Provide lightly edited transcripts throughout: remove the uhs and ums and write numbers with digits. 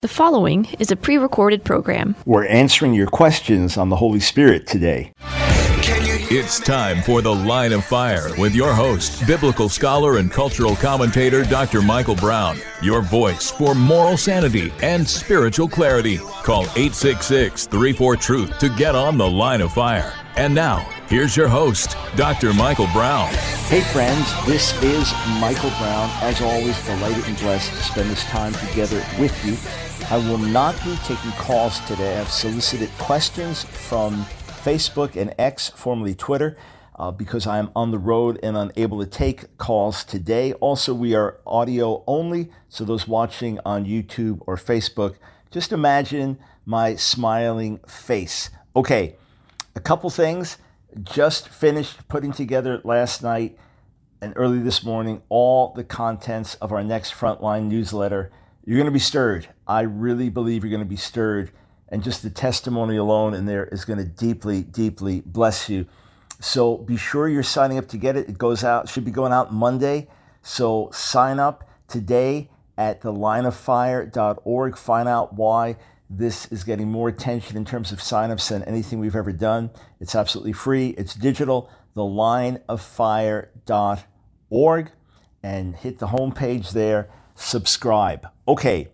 The following is a pre-recorded program. We're answering your questions on the Holy Spirit today. It's time for The Line of Fire with your host, biblical scholar and cultural commentator Dr. Michael Brown. Your voice for moral sanity and spiritual clarity. Call 866-34-TRUTH to get on The Line of Fire. And now, here's your host, Dr. Michael Brown. Hey friends, this is Michael Brown. As always, delighted and blessed to spend this time together with you. I will not be taking calls today. I've solicited questions from Facebook and X, formerly Twitter, because I am on the road and unable to take calls today. Also, we are audio only, so those watching on YouTube or Facebook, just imagine my smiling face. Okay, a couple things. Just finished putting together last night and early this morning all the contents of our next Frontline newsletter. You're going to be stirred. I really believe you're going to be stirred. And just the testimony alone in there is going to deeply, deeply bless you. So be sure you're signing up to get it. It goes out, should be going out Monday. So sign up today at thelineoffire.org. Find out why this is getting more attention in terms of signups than anything we've ever done. It's absolutely free. It's digital. Thelineoffire.org. And hit the homepage there. Subscribe. Okay.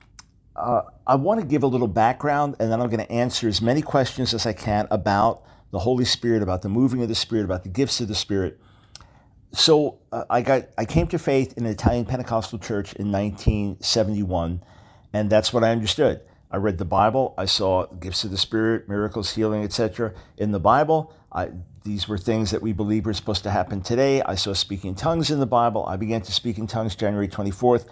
I want to give a little background, and then I'm going to answer as many questions as I can about the Holy Spirit, about the moving of the Spirit, about the gifts of the Spirit. So I came to faith in an Italian Pentecostal church in 1971, and that's what I understood. I read the Bible. I saw gifts of the Spirit, miracles, healing, etc. in the Bible. These were things that we believe were supposed to happen today. I saw speaking in tongues in the Bible. I began to speak in tongues January 24th,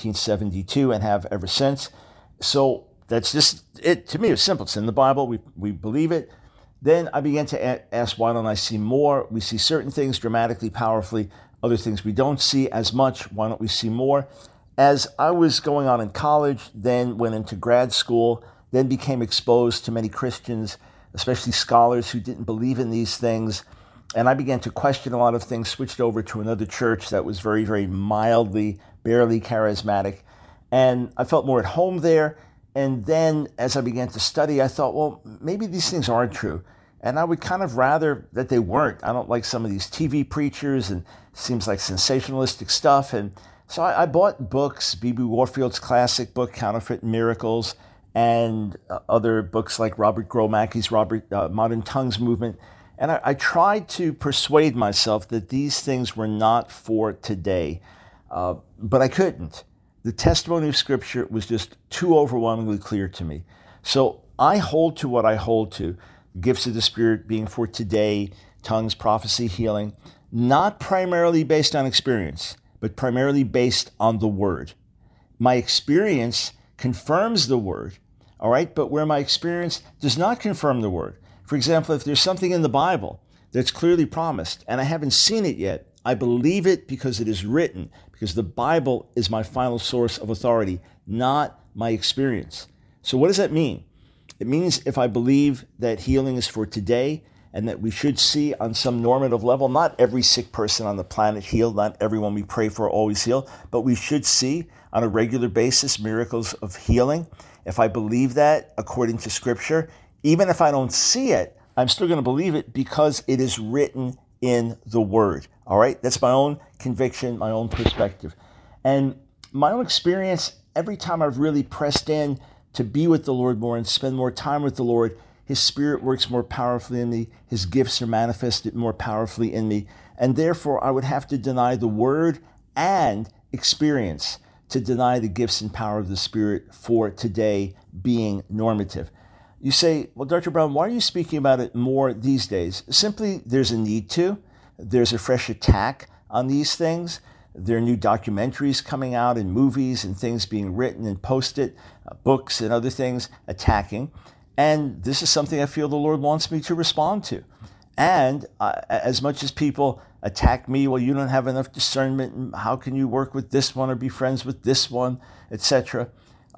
1972, and have ever since. So that's just it. To me, it's simple. It's in the Bible. We believe it. Then I began to ask, why don't I see more? We see certain things dramatically, powerfully. Other things we don't see as much. Why don't we see more? As I was going on in college, then went into grad school, then became exposed to many Christians, especially scholars who didn't believe in these things. And I began to question a lot of things, switched over to another church that was very, very mildly, barely charismatic. And I felt more at home there. And then as I began to study, I thought, well, maybe these things aren't true. And I would kind of rather that they weren't. I don't like some of these TV preachers and seems like sensationalistic stuff. And so I bought books, B.B. Warfield's classic book, Counterfeit Miracles, and other books like Robert Gromacki's Modern Tongues Movement. And I tried to persuade myself that these things were not for today, but I couldn't. The testimony of Scripture was just too overwhelmingly clear to me. So I hold to what I hold to, gifts of the Spirit being for today, tongues, prophecy, healing, not primarily based on experience, but primarily based on the Word. My experience confirms the Word, all right? But where my experience does not confirm the Word, for example, if there's something in the Bible that's clearly promised and I haven't seen it yet, I believe it because it is written, because the Bible is my final source of authority, not my experience. So what does that mean? It means if I believe that healing is for today and that we should see on some normative level, not every sick person on the planet healed, not everyone we pray for always healed, but we should see on a regular basis miracles of healing. If I believe that according to Scripture, even if I don't see it, I'm still going to believe it because it is written in the Word. All right? That's my own conviction, my own perspective. And my own experience, every time I've really pressed in to be with the Lord more and spend more time with the Lord, His Spirit works more powerfully in me. His gifts are manifested more powerfully in me. And therefore, I would have to deny the Word and experience to deny the gifts and power of the Spirit for today being normative. You say, well, Dr. Brown, why are you speaking about it more these days? Simply, there's a need to. There's a fresh attack on these things. There are new documentaries coming out and movies and things being written and posted, books and other things attacking. And this is something I feel the Lord wants me to respond to. And as much as people attack me, well, you don't have enough discernment, and how can you work with this one or be friends with this one, etc.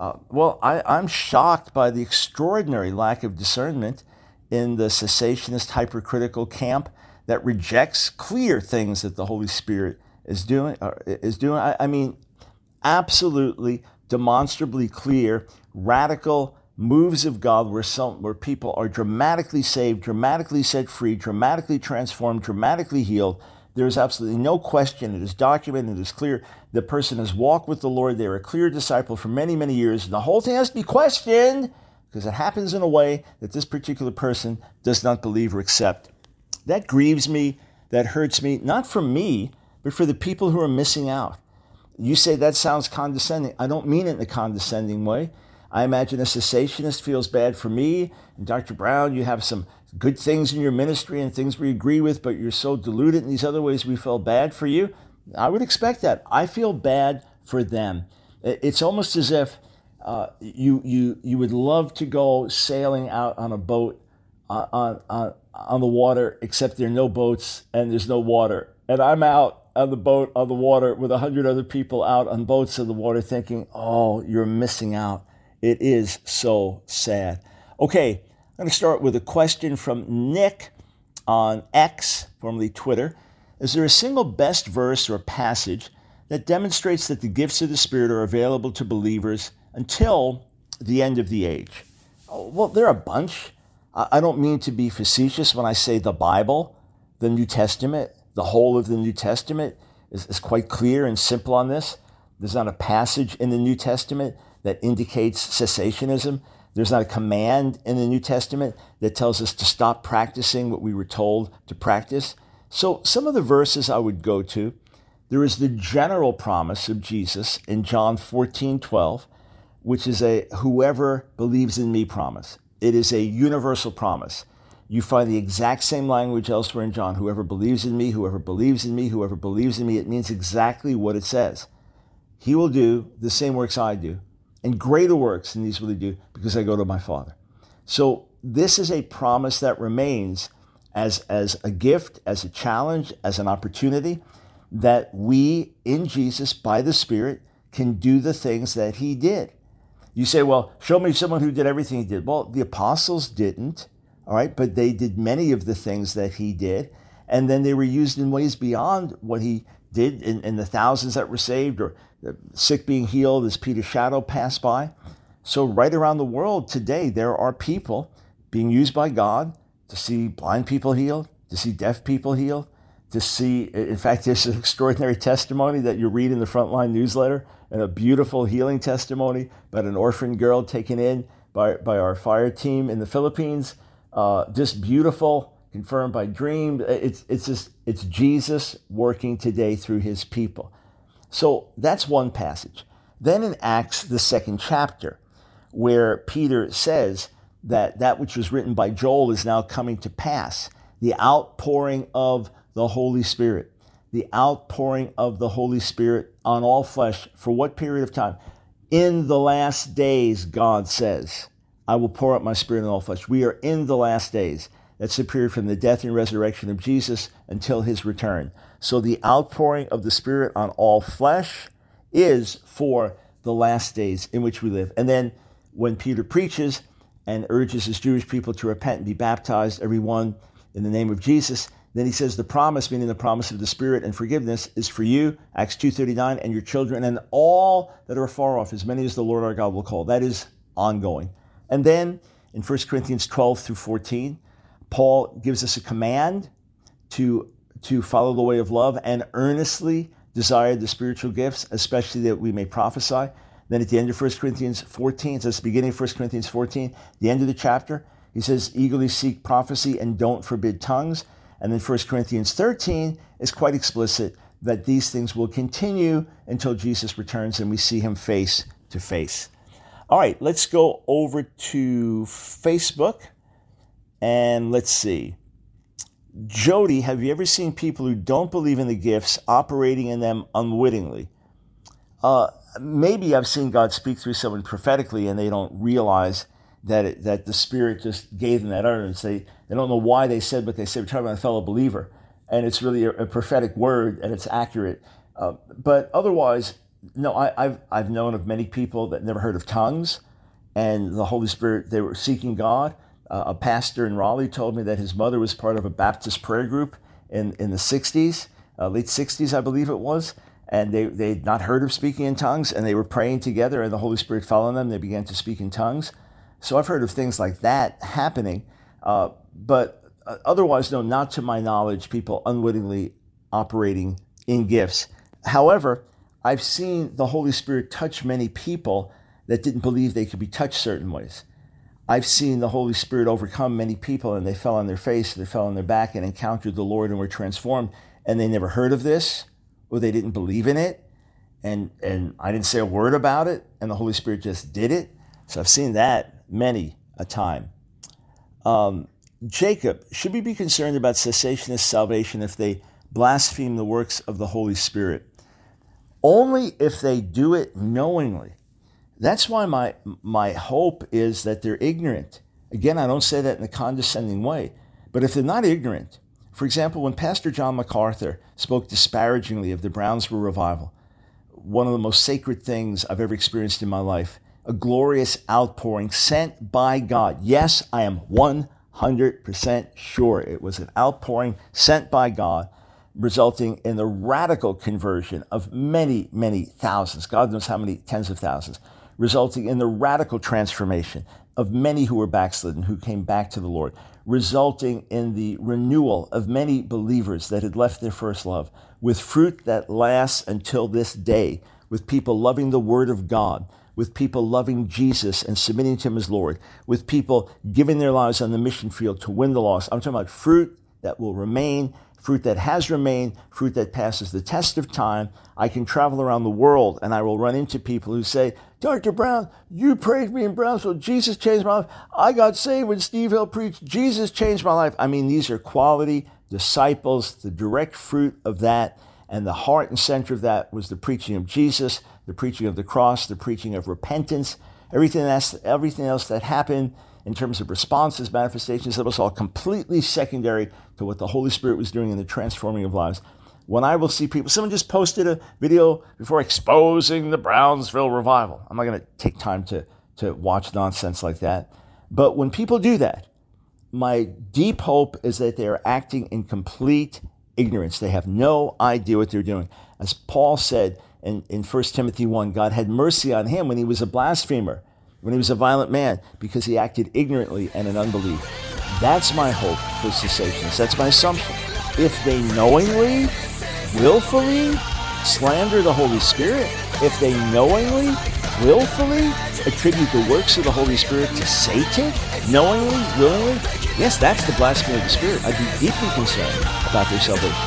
I'm shocked by the extraordinary lack of discernment in the cessationist hypercritical camp that rejects clear things that the Holy Spirit is doing. I mean, absolutely, demonstrably clear radical moves of God where people are dramatically saved, dramatically set free, dramatically transformed, dramatically healed. There is absolutely no question. It is documented. It is clear. The person has walked with the Lord. They're a clear disciple for many, many years. And the whole thing has to be questioned because it happens in a way that this particular person does not believe or accept. That grieves me. That hurts me, not for me, but for the people who are missing out. You say that sounds condescending. I don't mean it in a condescending way. I imagine a cessationist feels bad for me. And Dr. Brown, you have some good things in your ministry and things we agree with, but you're so deluded in these other ways we feel bad for you. I would expect that. I feel bad for them. It's almost as if you would love to go sailing out on a boat on the water, except there are no boats and there's no water. And I'm out on the boat on the water with 100 other people out on boats in the water thinking, oh, you're missing out. It is so sad. Okay, I'm going to start with a question from Nick on X, formerly Twitter. Is there a single best verse or passage that demonstrates that the gifts of the Spirit are available to believers until the end of the age? Well, there are a bunch. I don't mean to be facetious when I say the Bible, the New Testament, the whole of the New Testament is quite clear and simple on this. There's not a passage in the New Testament that indicates cessationism. There's not a command in the New Testament that tells us to stop practicing what we were told to practice. So some of the verses I would go to, there is the general promise of Jesus in John 14:12, which is a whoever believes in me promise. It is a universal promise. You find the exact same language elsewhere in John. Whoever believes in me, whoever believes in me, whoever believes in me. It means exactly what it says. He will do the same works I do, and greater works than these will he do, because I go to my Father. So this is a promise that remains as a gift, as a challenge, as an opportunity, that we in Jesus, by the Spirit, can do the things that he did. You say, well, show me someone who did everything he did. Well, the apostles didn't, all right, but they did many of the things that he did, and then they were used in ways beyond what he did in the thousands that were saved, or the sick being healed as Peter's shadow passed by. So right around the world today, there are people being used by God to see blind people healed, to see deaf people healed, to see, in fact, there's an extraordinary testimony that you read in the Frontline newsletter, and a beautiful healing testimony about an orphan girl taken in by our fire team in the Philippines. Just beautiful, confirmed by dream. It's Jesus working today through his people. So that's one passage. Then in Acts, the 2nd chapter, where Peter says that which was written by Joel is now coming to pass, the outpouring of the Holy Spirit. The outpouring of the Holy Spirit on all flesh. For what period of time? In the last days, God says, I will pour out my Spirit on all flesh. We are in the last days. That's the period from the death and resurrection of Jesus until his return. So the outpouring of the Spirit on all flesh is for the last days in which we live. And then when Peter preaches and urges his Jewish people to repent and be baptized, everyone in the name of Jesus, then he says the promise, meaning the promise of the Spirit and forgiveness, is for you, Acts 2:39, and your children, and all that are far off, as many as the Lord our God will call. That is ongoing. And then in 1 Corinthians 12 through 14, Paul gives us a command to follow the way of love and earnestly desire the spiritual gifts, especially that we may prophesy. Then at the end of 1 Corinthians 14, so that's the beginning of 1 Corinthians 14, the end of the chapter, he says, eagerly seek prophecy and don't forbid tongues. And then 1 Corinthians 13 is quite explicit that these things will continue until Jesus returns and we see him face to face. All right, let's go over to Facebook and let's see. Jody, have you ever seen people who don't believe in the gifts operating in them unwittingly? Maybe I've seen God speak through someone prophetically and they don't realize that the Spirit just gave them that utterance. They don't know why they said what they said. We're talking about a fellow believer, and it's really a prophetic word, and it's accurate. But otherwise, no, I've known of many people that never heard of tongues, and the Holy Spirit, they were seeking God. A pastor in Raleigh told me that his mother was part of a Baptist prayer group in the 60s, late 60s, I believe it was, and they'd not heard of speaking in tongues, and they were praying together, and the Holy Spirit fell on them. They began to speak in tongues. So I've heard of things like that happening, but otherwise, no, not to my knowledge, people unwittingly operating in gifts. However, I've seen the Holy Spirit touch many people that didn't believe they could be touched certain ways. I've seen the Holy Spirit overcome many people, and they fell on their face, they fell on their back, and encountered the Lord and were transformed, and they never heard of this, or they didn't believe in it, and I didn't say a word about it, and the Holy Spirit just did it. So I've seen that many a time. Jacob, should we be concerned about cessationist salvation if they blaspheme the works of the Holy Spirit? Only if they do it knowingly. That's why my hope is that they're ignorant. Again, I don't say that in a condescending way, but if they're not ignorant, for example, when Pastor John MacArthur spoke disparagingly of the Brownsville revival, one of the most sacred things I've ever experienced in my life, a glorious outpouring sent by God. Yes, I am 100% sure it was an outpouring sent by God, resulting in the radical conversion of many, many thousands, God knows how many tens of thousands, resulting in the radical transformation of many who were backslidden, who came back to the Lord, resulting in the renewal of many believers that had left their first love, with fruit that lasts until this day, with people loving the Word of God, with people loving Jesus and submitting to Him as Lord, with people giving their lives on the mission field to win the lost. I'm talking about fruit that will remain, fruit that has remained, fruit that passes the test of time. I can travel around the world and I will run into people who say, Dr. Brown, you prayed me in Brownsville. Jesus changed my life. I got saved when Steve Hill preached. Jesus changed my life. I mean, these are quality disciples, the direct fruit of that. And the heart and center of that was the preaching of Jesus, the preaching of the cross, the preaching of repentance, everything else that happened in terms of responses, manifestations, that was all completely secondary to what the Holy Spirit was doing in the transforming of lives. When I will see people, someone just posted a video before exposing the Brownsville revival. I'm not going to take time to watch nonsense like that. But when people do that, my deep hope is that they are acting in complete ignorance. They have no idea what they're doing. As Paul said in 1 Timothy 1, God had mercy on him when he was a blasphemer, when he was a violent man, because he acted ignorantly and in unbelief. That's my hope for cessationists. That's my assumption. If they knowingly, willfully slander the Holy Spirit, if they knowingly, willfully attribute the works of the Holy Spirit to Satan, knowingly, willingly, yes, that's the blasphemy of the Spirit. I'd be deeply concerned about their salvation.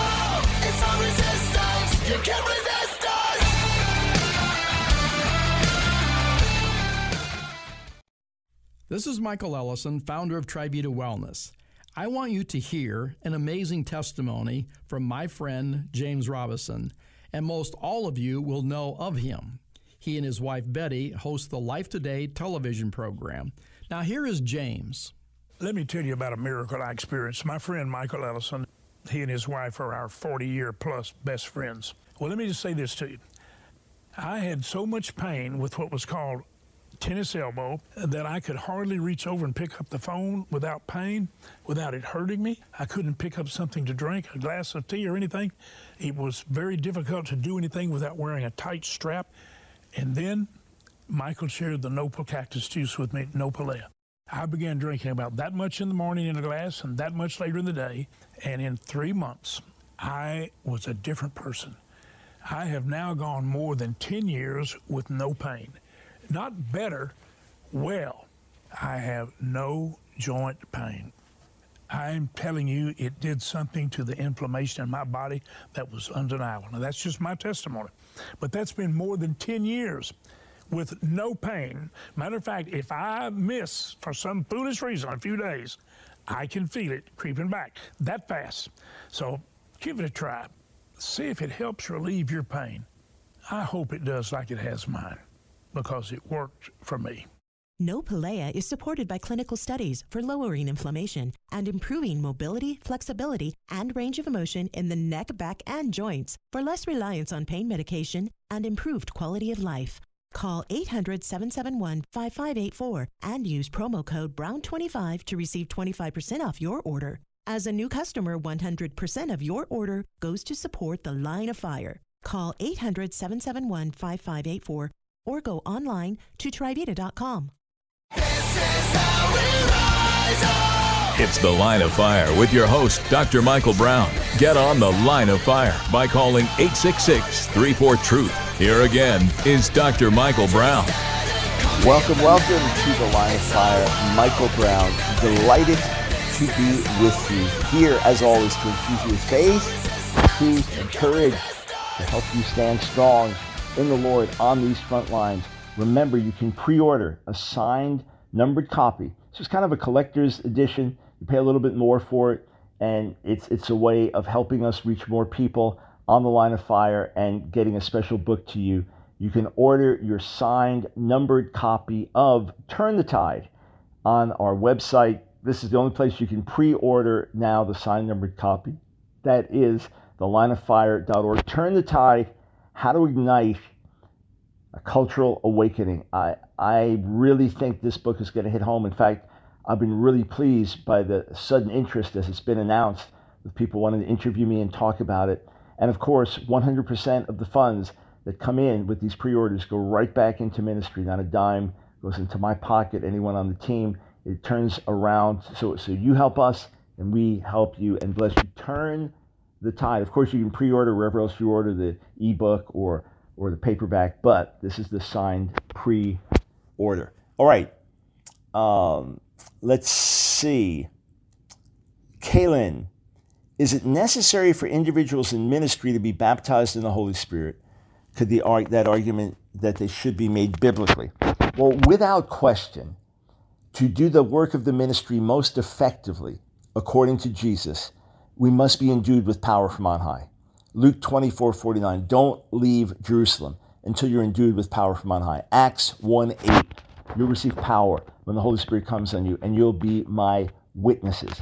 This is Michael Ellison, founder of Trivita Wellness. I want you to hear an amazing testimony from my friend James Robison, and most all of you will know of him. He and his wife Betty host the Life Today television program. Now here is James. Let me tell you about a miracle I experienced. My friend Michael Ellison, he and his wife are our 40-year-plus best friends. Well, let me just say this to you. I had so much pain with what was called tennis elbow that I could hardly reach over and pick up the phone without pain, without it hurting me. I couldn't pick up something to drink, a glass of tea or anything. It was very difficult to do anything without wearing a tight strap. And then Michael shared the Nopal cactus juice with me, Nopalea. I began drinking about that much in the morning in a glass and that much later in the day. And in 3 months, I was a different person. I have now gone more than 10 years with no pain. Not better, well, I have no joint pain. I'm telling you, it did something to the inflammation in my body that was undeniable. Now, that's just my testimony. But that's been more than 10 years with no pain. Matter of fact, if I miss, for some foolish reason, a few days, I can feel it creeping back that fast. So give it a try. See if it helps relieve your pain. I hope it does like it has mine, because it worked for me. Nopalea is supported by clinical studies for lowering inflammation and improving mobility, flexibility, and range of motion in the neck, back, and joints for less reliance on pain medication and improved quality of life. Call 800-771-5584 and use promo code BROWN25 to receive 25% off your order. As a new customer, 100% of your order goes to support the Line of Fire. Call 800-771-5584 or go online to Trivita.com. It's The Line of Fire with your host, Dr. Michael Brown. Get on The Line of Fire by calling 866-34-TRUTH. Here again is Dr. Michael Brown. Welcome to The Line of Fire. Michael Brown, delighted to be with you here, as always, to infuse you with faith, truth, and courage to help you stand strong in the Lord on these front lines. Remember, you can pre-order a signed, numbered copy. So it's kind of a collector's edition. You pay a little bit more for it, and it's a way of helping us reach more people on the Line of Fire and getting a special book to you. You can order your signed, numbered copy of Turn the Tide on our website. This is the only place you can pre-order now the signed, numbered copy. That is thelineoffire.org. Turn the Tide, How to Ignite a Cultural Awakening. I really think this book is going to hit home. In fact, I've been really pleased by the sudden interest as it's been announced, with people wanting to interview me and talk about it. And of course, 100% of the funds that come in with these pre-orders go right back into ministry. Not a dime goes into my pocket, anyone on the team. It turns around. So you help us and we help you and bless you. Turn the Tide. Of course, you can pre-order wherever else you order the ebook or the paperback, but this is the signed pre-order. All right. Let's see. Kaylin, is it necessary for individuals in ministry to be baptized in the Holy Spirit? Could that argument that they should be made biblically? Well, without question, to do the work of the ministry most effectively, according to Jesus, we must be endued with power from on high. Luke 24:49, don't leave Jerusalem until you're endued with power from on high. Acts 1:8, you'll receive power when the Holy Spirit comes on you, and you'll be my witnesses.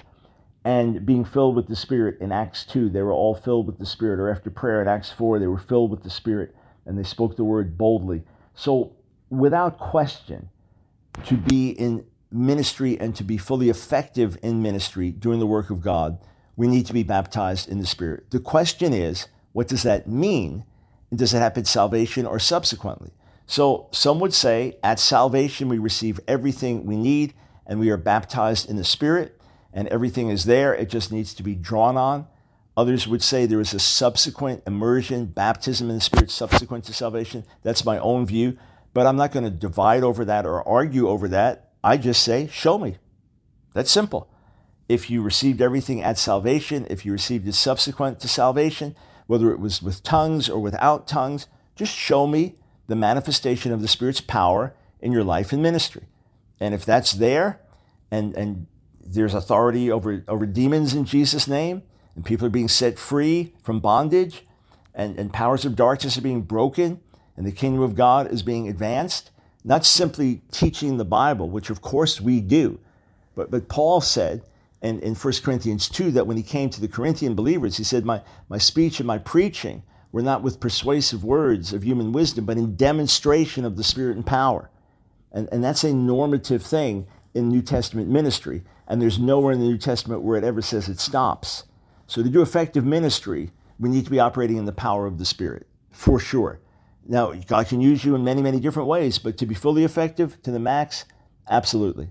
And being filled with the Spirit in Acts 2, they were all filled with the Spirit. Or after prayer in Acts 4, they were filled with the Spirit, and they spoke the word boldly. So without question, to be in ministry and to be fully effective in ministry, doing the work of God, we need to be baptized in the Spirit. The question is, what does that mean? And does it happen at salvation or subsequently? So some would say at salvation we receive everything we need and we are baptized in the Spirit and everything is there. It just needs to be drawn on. Others would say there is a subsequent immersion, baptism in the Spirit subsequent to salvation. That's my own view, but I'm not going to divide over that or argue over that. I just say, show me. That's simple. If you received everything at salvation, if you received it subsequent to salvation, whether it was with tongues or without tongues, just show me the manifestation of the Spirit's power in your life and ministry. And if that's there, and there's authority over demons in Jesus' name, and people are being set free from bondage, and powers of darkness are being broken, and the kingdom of God is being advanced, not simply teaching the Bible, which of course we do, but Paul said in 1 Corinthians 2 that when he came to the Corinthian believers, he said, my speech and my preaching were not with persuasive words of human wisdom, but in demonstration of the Spirit and power. And that's a normative thing in New Testament ministry. And there's nowhere in the New Testament where it ever says it stops. So to do effective ministry, we need to be operating in the power of the Spirit, for sure. Now, God can use you in many, many different ways, but to be fully effective to the max, absolutely.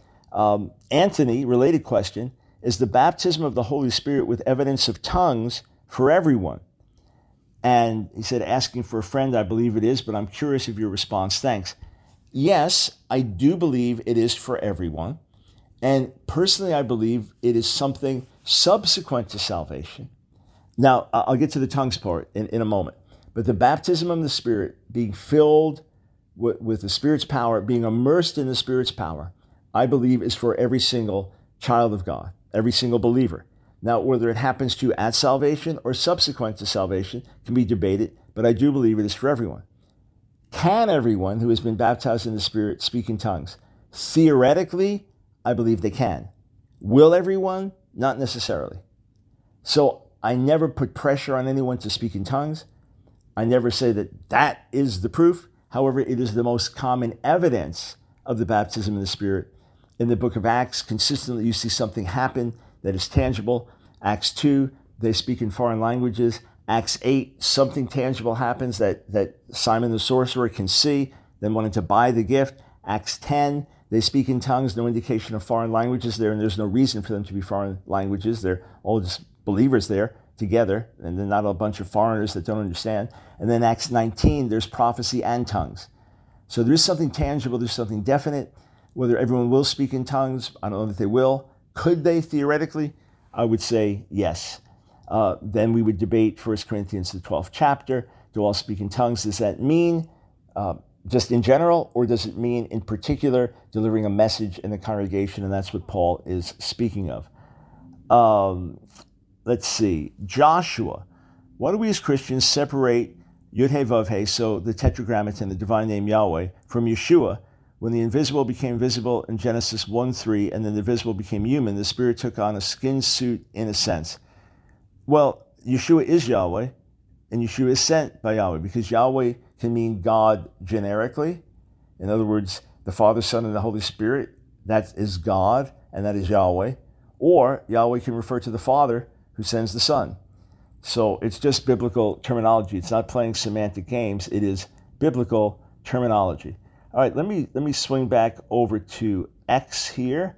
Anthony, related question, is the baptism of the Holy Spirit with evidence of tongues for everyone? And he said, asking for a friend, I believe it is, but I'm curious of your response. Thanks. Yes, I do believe it is for everyone. And personally, I believe it is something subsequent to salvation. Now, I'll get to the tongues part in a moment. But the baptism of the Spirit, being filled with the Spirit's power, being immersed in the Spirit's power, I believe is for every single child of God, every single believer. Now, whether it happens to you at salvation or subsequent to salvation can be debated, but I do believe it is for everyone. Can everyone who has been baptized in the Spirit speak in tongues? Theoretically, I believe they can. Will everyone? Not necessarily. So I never put pressure on anyone to speak in tongues. I never say that is the proof. However, it is the most common evidence of the baptism in the Spirit. In the book of Acts, consistently you see something happen that is tangible. Acts 2, they speak in foreign languages. Acts 8, something tangible happens that Simon the sorcerer can see, then wanted to buy the gift. Acts 10, they speak in tongues, no indication of foreign languages there, and there's no reason for them to be foreign languages. They're all just believers there together, and they're not a bunch of foreigners that don't understand. And then Acts 19, there's prophecy and tongues. So there's something tangible, there's something definite. Whether everyone will speak in tongues, I don't know that they will. Could they theoretically? I would say yes. Then we would debate 1 Corinthians, the 12th chapter. Do all speak in tongues? Does that mean just in general, or does it mean in particular delivering a message in the congregation? And that's what Paul is speaking of. Let's see. Joshua. Why do we as Christians separate Yud-Heh-Vav-Heh, so the Tetragrammaton, the divine name Yahweh, from Yeshua? When the invisible became visible in Genesis 1:3, and then the visible became human, the Spirit took on a skin suit in a sense. Well, Yeshua is Yahweh, and Yeshua is sent by Yahweh, because Yahweh can mean God generically. In other words, the Father, Son, and the Holy Spirit, that is God, and that is Yahweh. Or Yahweh can refer to the Father who sends the Son. So it's just biblical terminology. It's not playing semantic games. It is biblical terminology. All right, let me swing back over to X here.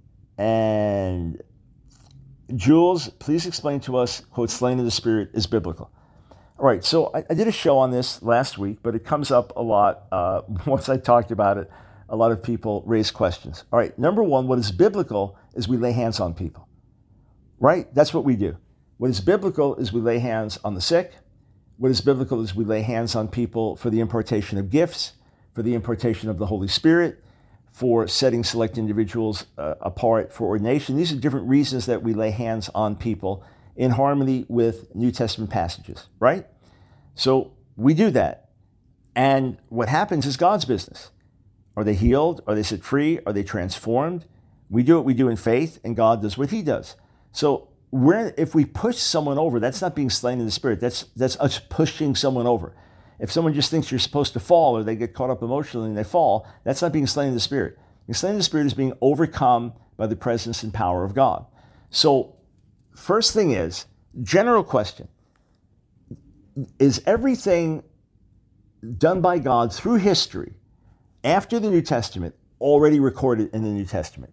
And Jules, please explain to us, quote, slaying of the Spirit is biblical. All right, so I did a show on this last week, but it comes up a lot. Once I talked about it, a lot of people raise questions. All right, number one, what is biblical is we lay hands on people, right? That's what we do. What is biblical is we lay hands on the sick. What is biblical is we lay hands on people for the impartation of gifts, for the impartation of the Holy Spirit, for setting select individuals apart for ordination. These are different reasons that we lay hands on people in harmony with New Testament passages, right? So we do that. And what happens is God's business. Are they healed? Are they set free? Are they transformed? We do what we do in faith, and God does what he does. So if we push someone over, that's not being slain in the Spirit. That's us pushing someone over. If someone just thinks you're supposed to fall, or they get caught up emotionally and they fall, that's not being slain in the Spirit. Being slain in the Spirit is being overcome by the presence and power of God. So first thing is, general question, is everything done by God through history after the New Testament already recorded in the New Testament?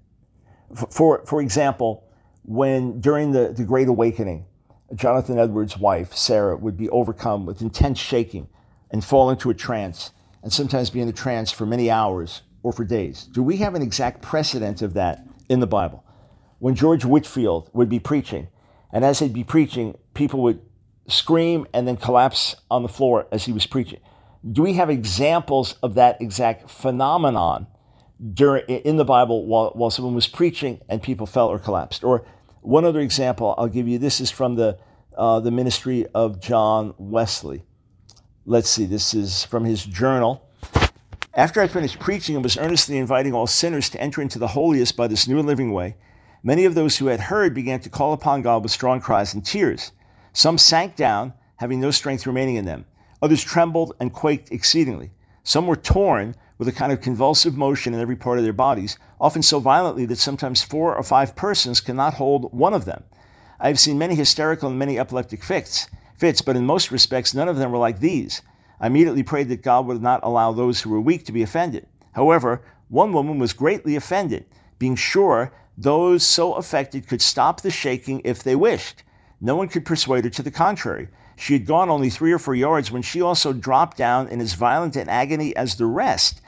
For example, when during the Great Awakening, Jonathan Edwards' wife, Sarah, would be overcome with intense shaking and fall into a trance, and sometimes be in a trance for many hours or for days. Do we have an exact precedent of that in the Bible? When George Whitefield would be preaching, and as he'd be preaching, people would scream and then collapse on the floor as he was preaching. Do we have examples of that exact phenomenon in the Bible while someone was preaching and people fell or collapsed? Or one other example I'll give you. This is from the ministry of John Wesley. Let's see, this is from his journal. After I finished preaching and was earnestly inviting all sinners to enter into the holiest by this new and living way, many of those who had heard began to call upon God with strong cries and tears. Some sank down, having no strength remaining in them. Others trembled and quaked exceedingly. Some were torn with a kind of convulsive motion in every part of their bodies, often so violently that sometimes 4 or 5 persons cannot hold one of them. I have seen many hysterical and many epileptic fits, but in most respects, none of them were like these. I immediately prayed that God would not allow those who were weak to be offended. However, one woman was greatly offended, being sure those so affected could stop the shaking if they wished. No one could persuade her to the contrary. She had gone only 3 or 4 yards when she also dropped down in as violent an agony as the rest.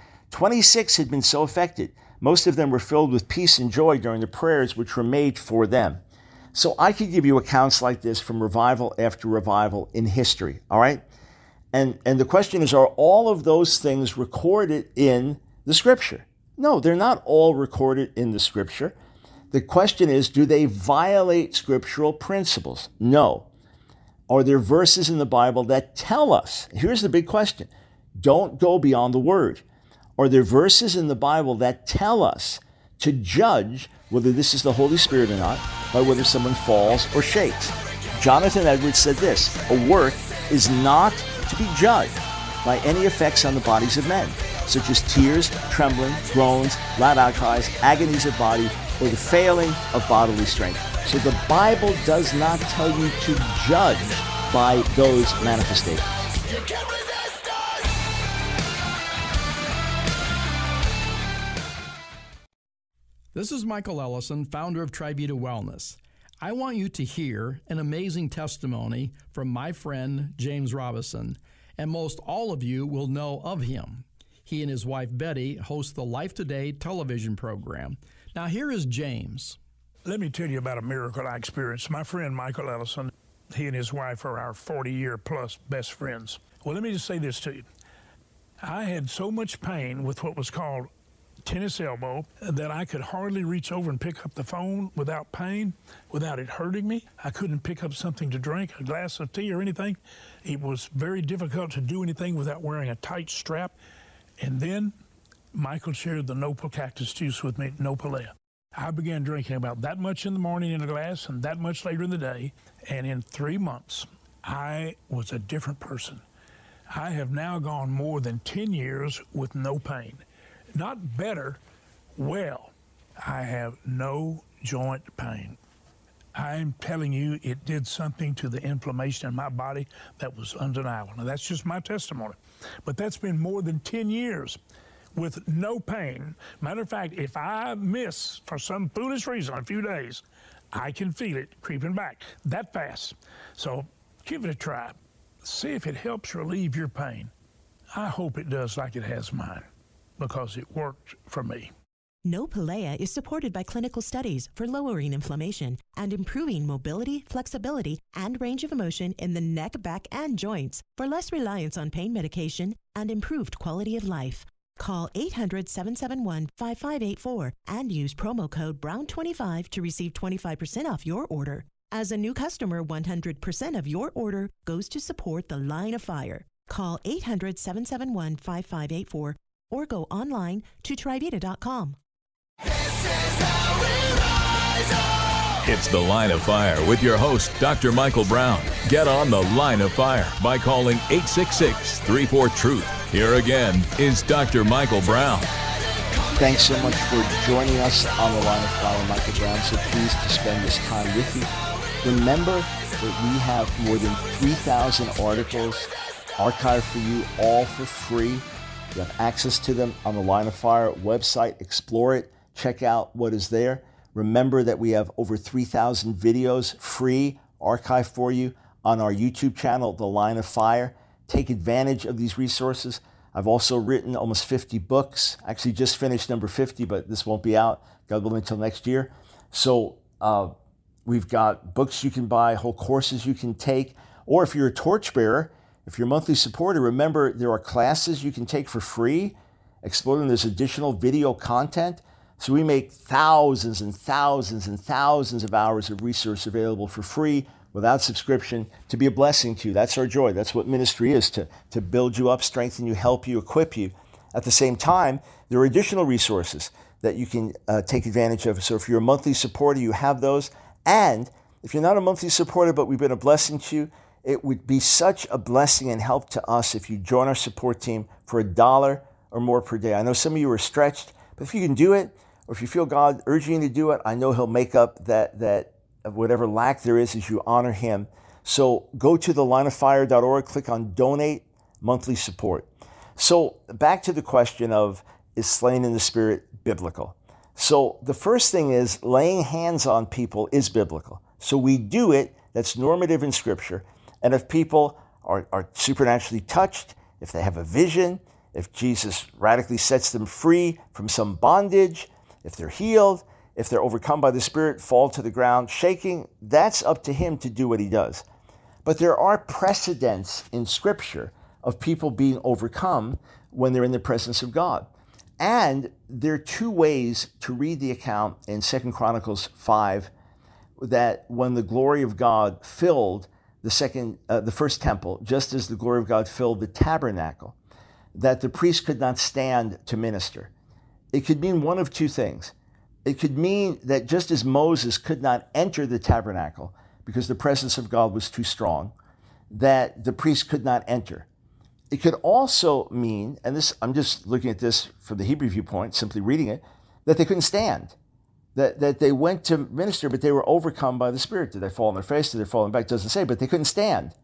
26 had been so affected. Most of them were filled with peace and joy during the prayers which were made for them. So I could give you accounts like this from revival after revival in history, all right? And the question is, are all of those things recorded in the Scripture? No, they're not all recorded in the Scripture. The question is, do they violate scriptural principles? No. Are there verses in the Bible that tell us? Here's the big question. Don't go beyond the Word. Are there verses in the Bible that tell us to judge whether this is the Holy Spirit or not by whether someone falls or shakes? Jonathan Edwards said this: a work is not to be judged by any effects on the bodies of men, such as tears, trembling, groans, loud outcries, agonies of body, or the failing of bodily strength. So the Bible does not tell you to judge by those manifestations. This is Michael Ellison, founder of Trivita Wellness. I want you to hear an amazing testimony from my friend James Robison, and most all of you will know of him. He and his wife Betty host the Life Today television program. Now here is James. Let me tell you about a miracle I experienced. My friend Michael Ellison, he and his wife are our 40-year-plus best friends. Well, let me just say this to you. I had so much pain with what was called tennis elbow that I could hardly reach over and pick up the phone without pain, without it hurting me. I couldn't pick up something to drink, a glass of tea or anything. It was very difficult to do anything without wearing a tight strap. And then Michael shared the Nopal cactus juice with me, Nopalea. I began drinking about that much in the morning in a glass and that much later in the day. And in 3 months, I was a different person. I have now gone more than 10 years with no pain. Not better, well, I have no joint pain. I'm telling you, it did something to the inflammation in my body that was undeniable. Now, that's just my testimony. But that's been more than 10 years with no pain. Matter of fact, if I miss, for some foolish reason, a few days, I can feel it creeping back that fast. So give it a try. See if it helps relieve your pain. I hope it does like it has mine, because it worked for me. Nopalea is supported by clinical studies for lowering inflammation and improving mobility, flexibility, and range of motion in the neck, back, and joints for less reliance on pain medication and improved quality of life. Call 800-771-5584 and use promo code BROWN25 to receive 25% off your order. As a new customer, 100% of your order goes to support the Line of Fire. Call 800-771-5584 or go online to Trivita.com. It's the Line of Fire with your host, Dr. Michael Brown. Get on the Line of Fire by calling 866-34-TRUTH. Here again is Dr. Michael Brown. Thanks so much for joining us on the Line of Fire, Michael Brown. So pleased to spend this time with you. Remember that we have more than 3,000 articles archived for you, all for free. You have access to them on the Line of Fire website. Explore it. Check out what is there. Remember that we have over 3,000 videos free archived for you on our YouTube channel, The Line of Fire. Take advantage of these resources. I've also written almost 50 books. Actually just finished number 50, but this won't be out, God willing, until next year. So we've got books you can buy, whole courses you can take. Or if you're a torchbearer, if you're a monthly supporter, remember there are classes you can take for free. Explore them. There's additional video content. So we make thousands and thousands and thousands of hours of resource available for free without subscription to be a blessing to you. That's our joy. That's what ministry is, to build you up, strengthen you, help you, equip you. At the same time, there are additional resources that you can take advantage of. So if you're a monthly supporter, you have those. And if you're not a monthly supporter, but we've been a blessing to you, it would be such a blessing and help to us if you join our support team for $1 or more per day. I know some of you are stretched, but if you can do it, or if you feel God urging you to do it, I know He'll make up that whatever lack there is as you honor Him. So go to thelineoffire.org, click on Donate Monthly Support. So back to the question of, is slaying in the Spirit biblical? So the first thing is, laying hands on people is biblical. So we do it, that's normative in Scripture. And if people are supernaturally touched, if they have a vision, if Jesus radically sets them free from some bondage, if they're healed, if they're overcome by the Spirit, fall to the ground shaking, that's up to Him to do what He does. But there are precedents in Scripture of people being overcome when they're in the presence of God. And there are two ways to read the account in 2 Chronicles 5, that when the glory of God filled the first temple, just as the glory of God filled the tabernacle, that the priest could not stand to minister. It could mean one of two things. It could mean that just as Moses could not enter the tabernacle because the presence of God was too strong, that the priest could not enter. It could also mean, and this, I'm just looking at this from the Hebrew viewpoint, simply reading it, that they couldn't stand, that they went to minister, but they were overcome by the Spirit. Did they fall on their face? Did they fall on their back? It doesn't say, but they couldn't stand.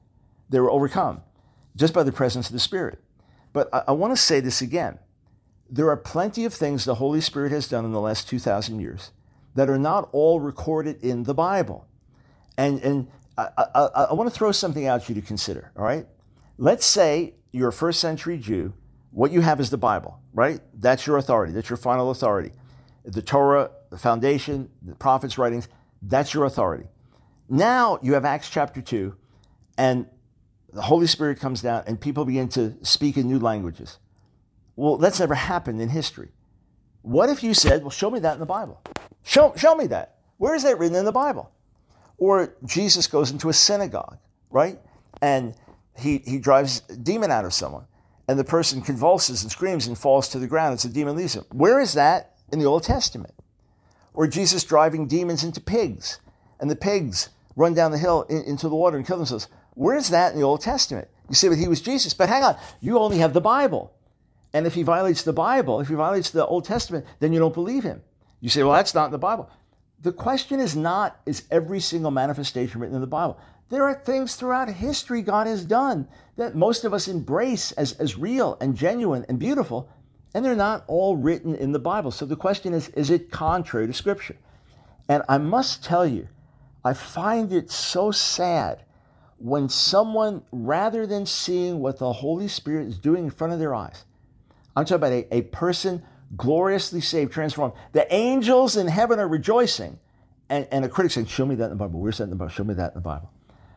They were overcome just by the presence of the Spirit. But I want to say this again. There are plenty of things the Holy Spirit has done in the last 2,000 years that are not all recorded in the Bible. And I want to throw something out to you to consider, all right? Let's say you're a first century Jew. What you have is the Bible, right? That's your authority. That's your final authority. The Torah, the foundation, the prophets' writings, that's your authority. Now you have Acts chapter 2, and the Holy Spirit comes down and people begin to speak in new languages. Well, that's never happened in history. What if you said, well, show me that in the Bible? Show me that. Where is that written in the Bible? Or Jesus goes into a synagogue, right? And he drives a demon out of someone. And the person convulses and screams and falls to the ground as the demon leaves him. Where is that in the Old Testament? Or Jesus driving demons into pigs, and the pigs run down the hill into the water and kill themselves. Where is that in the Old Testament? You say, but he was Jesus. But hang on, you only have the Bible. And if he violates the Bible, if he violates the Old Testament, then you don't believe him. You say, well, that's not in the Bible. The question is not, is every single manifestation written in the Bible? There are things throughout history God has done that most of us embrace as real and genuine and beautiful, and they're not all written in the Bible. So the question is it contrary to Scripture? And I must tell you, I find it so sad when someone, rather than seeing what the Holy Spirit is doing in front of their eyes, I'm talking about a person gloriously saved, transformed. The angels in heaven are rejoicing, and a critic saying, show me that in the Bible. Where's that in the Bible? Show me that in the Bible.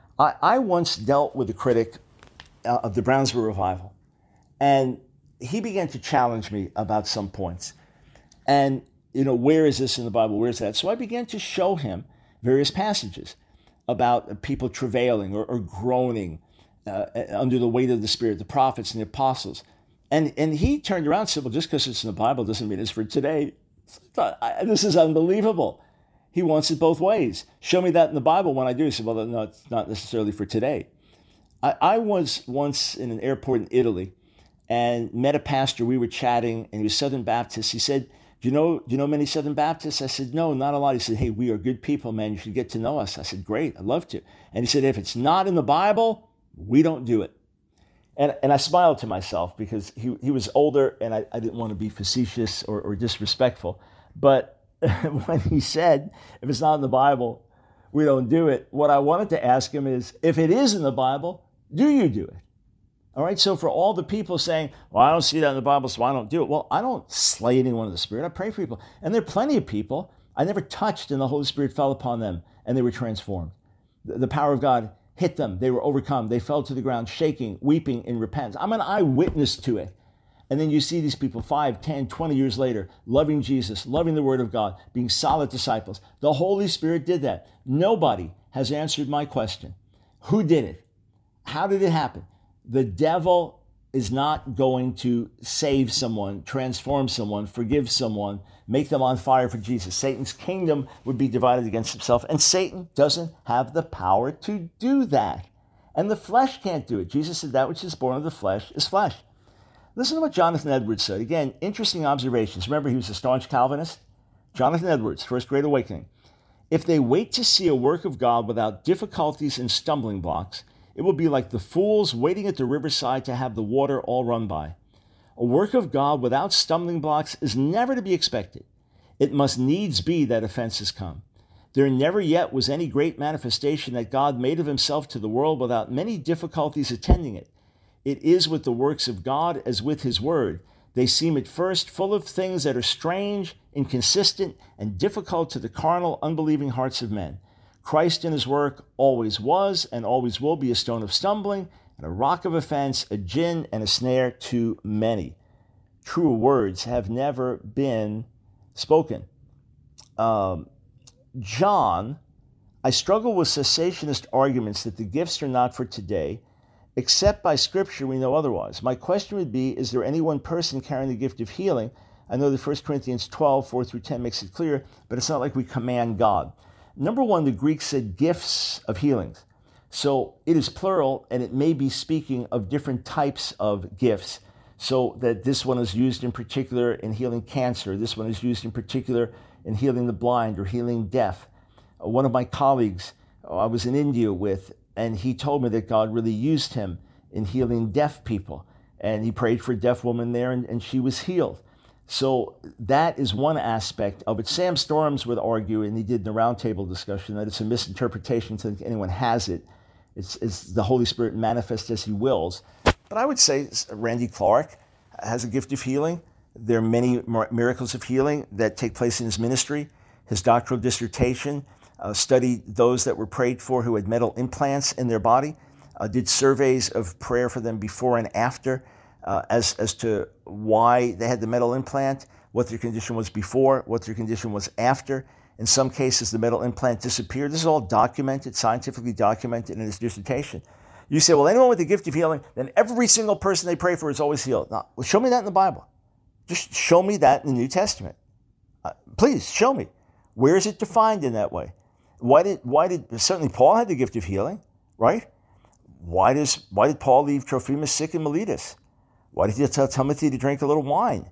I once dealt with a critic of the Brownsville Revival, and he began to challenge me about some points. And, where is this in the Bible? Where is that? So I began to show him various passages about people travailing or groaning under the weight of the Spirit, the prophets and the apostles. And he turned around and said, well, just because it's in the Bible doesn't mean it's for today. This is unbelievable. He wants it both ways. Show me that in the Bible. When I do, he said, well, no, it's not necessarily for today. I was once in an airport in Italy and met a pastor. We were chatting, and he was Southern Baptist. He said, do you know many Southern Baptists? I said, no, not a lot. He said, hey, we are good people, man. You should get to know us. I said, great, I'd love to. And he said, if it's not in the Bible, we don't do it. And I smiled to myself because he was older, and I didn't want to be facetious or disrespectful. But when he said, if it's not in the Bible, we don't do it, what I wanted to ask him is, if it is in the Bible, do you do it? All right, so for all the people saying, well, I don't see that in the Bible, so I don't do it. Well, I don't slay anyone in the Spirit. I pray for people. And there are plenty of people I never touched, and the Holy Spirit fell upon them, and they were transformed. The power of God hit them. They were overcome. They fell to the ground, shaking, weeping in repentance. I'm an eyewitness to it. And then you see these people 5, 10, 20 years later, loving Jesus, loving the Word of God, being solid disciples. The Holy Spirit did that. Nobody has answered my question. Who did it? How did it happen? The devil is not going to save someone, transform someone, forgive someone, make them on fire for Jesus. Satan's kingdom would be divided against himself, and Satan doesn't have the power to do that. And the flesh can't do it. Jesus said that which is born of the flesh is flesh. Listen to what Jonathan Edwards said. Again, interesting observations. Remember, he was a staunch Calvinist. Jonathan Edwards, First Great Awakening. If they wait to see a work of God without difficulties and stumbling blocks, it will be like the fools waiting at the riverside to have the water all run by. A work of God without stumbling blocks is never to be expected. It must needs be that offenses come. There never yet was any great manifestation that God made of himself to the world without many difficulties attending it. It is with the works of God as with his word. They seem at first full of things that are strange, inconsistent, and difficult to the carnal, unbelieving hearts of men. Christ in his work always was and always will be a stone of stumbling and a rock of offense, a gin and a snare to many. True words have never been spoken. John, I struggle with cessationist arguments that the gifts are not for today, except by Scripture we know otherwise. My question would be, is there any one person carrying the gift of healing? I know that 1 Corinthians 12, 4 through 10 makes it clear, but it's not like we command God. Number one, the Greek said gifts of healings. So it is plural, and it may be speaking of different types of gifts. So that this one is used in particular in healing cancer. This one is used in particular in healing the blind or healing deaf. One of my colleagues I was in India with and he told me that God really used him in healing deaf people. And he prayed for a deaf woman there, and she was healed. So that is one aspect of it. Sam Storms would argue, and he did in the roundtable discussion, that it's a misinterpretation to think anyone has it. It's the Holy Spirit manifests as he wills. But I would say Randy Clark has a gift of healing. There are many miracles of healing that take place in his ministry. His doctoral dissertation studied those that were prayed for who had metal implants in their body, did surveys of prayer for them before and after, as to why they had the metal implant, what their condition was before, what their condition was after. In some cases, the metal implant disappeared. This is all documented, scientifically documented in his dissertation. You say, well, anyone with the gift of healing, then every single person they pray for is always healed. No, well, show me that in the Bible. Just show me that in the New Testament. Please, show me. Where is it defined in that way? Why did certainly Paul had the gift of healing, right? Why did Paul leave Trophimus sick in Miletus? Why did he tell Timothy to drink a little wine?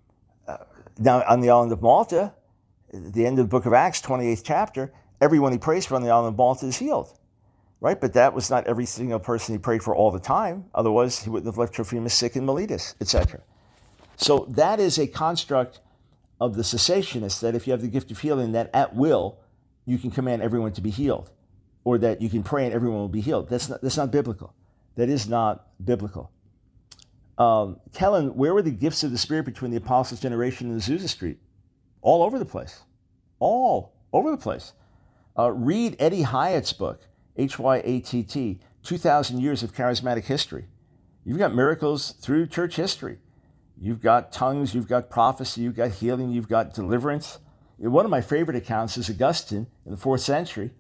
Now, on the island of Malta, at the end of the book of Acts, 28th chapter, everyone he prays for on the island of Malta is healed, right? But that was not every single person he prayed for all the time. Otherwise, he wouldn't have left Trophimus sick in Miletus, etc. So that is a construct of the cessationists, that if you have the gift of healing, that at will, you can command everyone to be healed, or that you can pray and everyone will be healed. That's not biblical. That is not biblical. Kellen, where were the gifts of the Spirit between the Apostles' generation and Azusa Street? All over the place. All over the place. Read Eddie Hyatt's book, Hyatt, 2,000 Years of Charismatic History. You've got miracles through church history. You've got tongues, you've got prophecy, you've got healing, you've got deliverance. One of my favorite accounts is Augustine in the 4th century.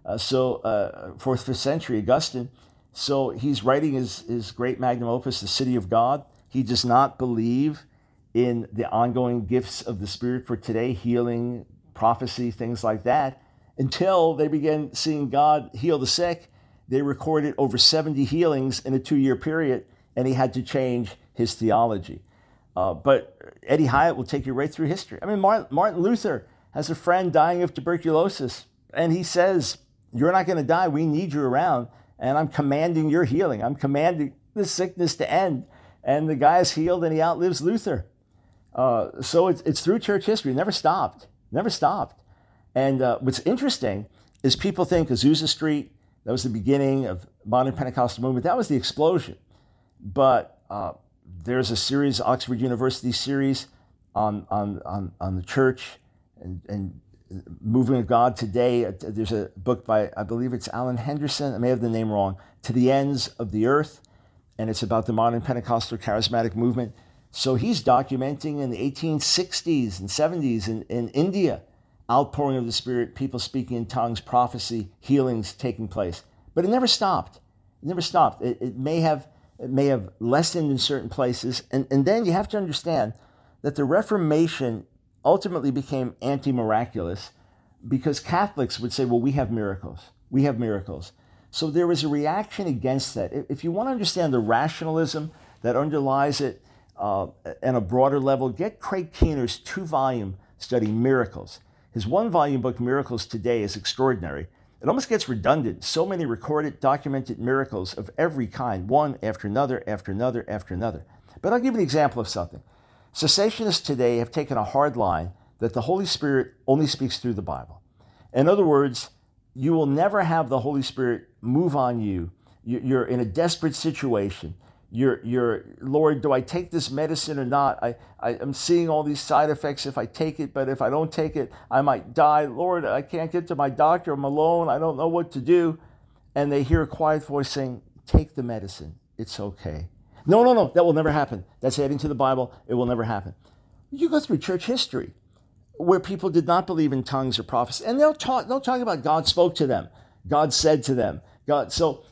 4th, 5th century Augustine. So he's writing his great magnum opus, The City of God. He does not believe in the ongoing gifts of the Spirit for today, healing, prophecy, things like that, until they began seeing God heal the sick. They recorded over 70 healings in a 2-year period, and he had to change his theology. But Eddie Hyatt will take you right through history. I mean, Martin Luther has a friend dying of tuberculosis, and he says, you're not going to die. We need you around, and I'm commanding your healing. I'm commanding the sickness to end. And the guy is healed, and he outlives Luther. So it's through church history. It never stopped. Never stopped. And what's interesting is people think Azusa Street, that was the beginning of modern Pentecostal movement. That was the explosion. But there's a series, Oxford University series, on the church and moving of God today. There's a book by, I believe it's Alan Henderson, I may have the name wrong, To the Ends of the Earth, and it's about the modern Pentecostal charismatic movement. So he's documenting in the 1860s and 70s in India, outpouring of the Spirit, people speaking in tongues, prophecy, healings taking place. But it never stopped. It never stopped. It may have lessened in certain places. And then you have to understand that the Reformation ultimately became anti-miraculous because Catholics would say, well, we have miracles. We have miracles. So there was a reaction against that. If you want to understand the rationalism that underlies it at a broader level, get Craig Keener's 2-volume study, Miracles. His 1-volume book, Miracles Today, is extraordinary. It almost gets redundant. So many recorded, documented miracles of every kind, one after another, after another, after another. But I'll give you an example of something. Cessationists today have taken a hard line that the Holy Spirit only speaks through the Bible. In other words, you will never have the Holy Spirit move on you. You're in a desperate situation. You're, Lord, do I take this medicine or not? I'm seeing all these side effects if I take it, but if I don't take it, I might die. Lord, I can't get to my doctor. I'm alone. I don't know what to do. And they hear a quiet voice saying, take the medicine. It's okay. No, that will never happen. That's adding to the Bible. It will never happen. You go through church history where people did not believe in tongues or prophecy, and they'll talk about God spoke to them. God said to them. So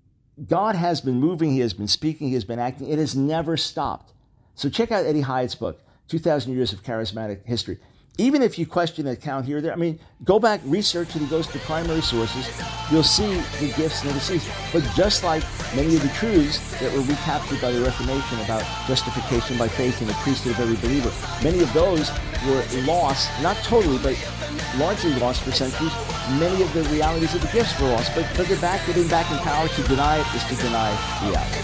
God has been moving. He has been speaking. He has been acting. It has never stopped. So check out Eddie Hyatt's book, 2,000 Years of Charismatic History. even if you question an account here or there, I mean, go back, research it, he goes to primary sources, you'll see the gifts never cease. But just like many of the truths that were recaptured by the Reformation about justification by faith in the priesthood of every believer, many of those were lost, not totally, but largely lost for centuries. Many of the realities of the gifts were lost, but they're back, getting back in power. To deny it is to deny reality.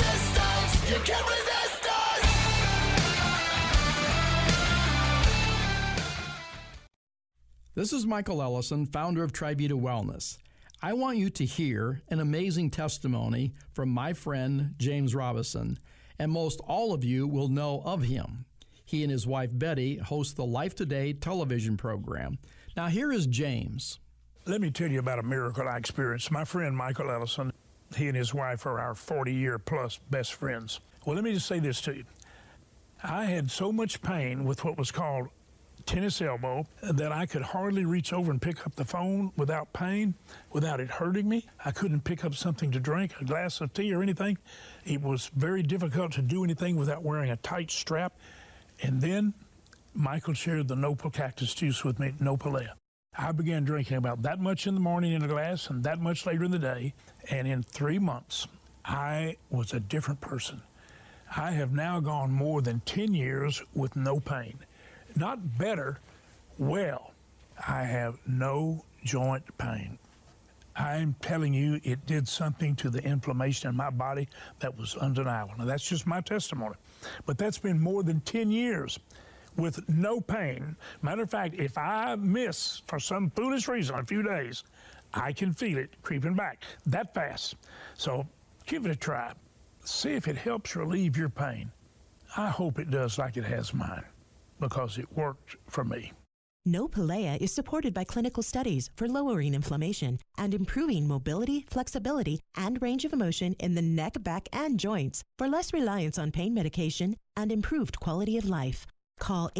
This is Michael Ellison, founder of Trivita Wellness. I want you to hear an amazing testimony from my friend James Robison, and most all of you will know of him. He and his wife Betty host the Life Today television program. Now here is James. Let me tell you about a miracle I experienced. My friend Michael Ellison, he and his wife are our 40-year-plus best friends. Well, let me just say this to you. I had so much pain with what was called tennis elbow that I could hardly reach over and pick up the phone without pain, without it hurting me. I couldn't pick up something to drink, a glass of tea or anything. It was very difficult to do anything without wearing a tight strap. And then Michael shared the Nopal cactus juice with me, Nopalea. I began drinking about that much in the morning in a glass and that much later in the day. And in 3 months, I was a different person. I have now gone more than 10 years with no pain. Not better, well, I have no joint pain. I'm telling you, it did something to the inflammation in my body that was undeniable. Now, that's just my testimony. But that's been more than 10 years with no pain. Matter of fact, if I miss, for some foolish reason, a few days, I can feel it creeping back that fast. So give it a try. See if it helps relieve your pain. I hope it does like it has mine, because it worked for me. Nopalea is supported by clinical studies for lowering inflammation and improving mobility, flexibility, and range of motion in the neck, back, and joints for less reliance on pain medication and improved quality of life. Call